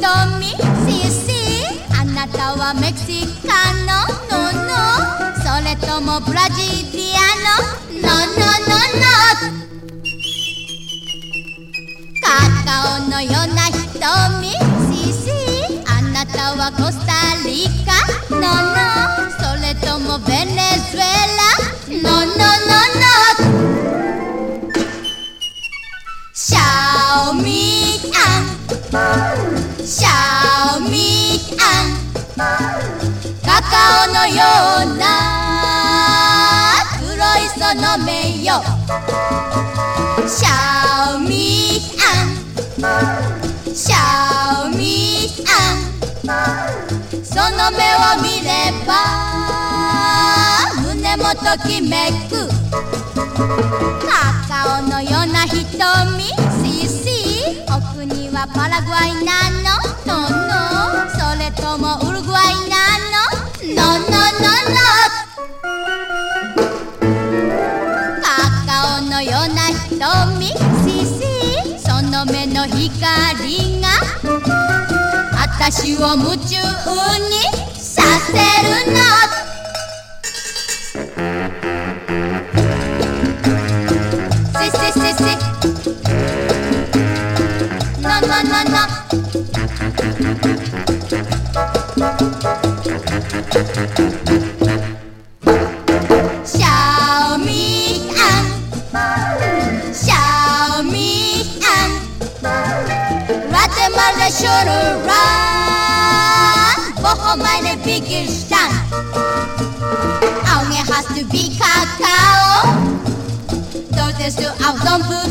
シシあなたはメキシカノノノそれともブラジリアノノノノノカカオのような瞳シシあなたはコスタリカノノそれともベネズエラノノノノシャオミアンシャオミアンカカオのような黒いその目よシャオミアンシャオミアンその目を見れば胸もときめくカカオのような瞳シシ奥にはパラグアイなのノノそれともウルグアイなのノノノノカカオのような瞳シシその目の光があたしを夢中にさせるのシシシシノノノノシャオミアンシャオミアンラテマレシュルランboho meine Biggelstand Auge hast du wie Kakao Solltest du auch so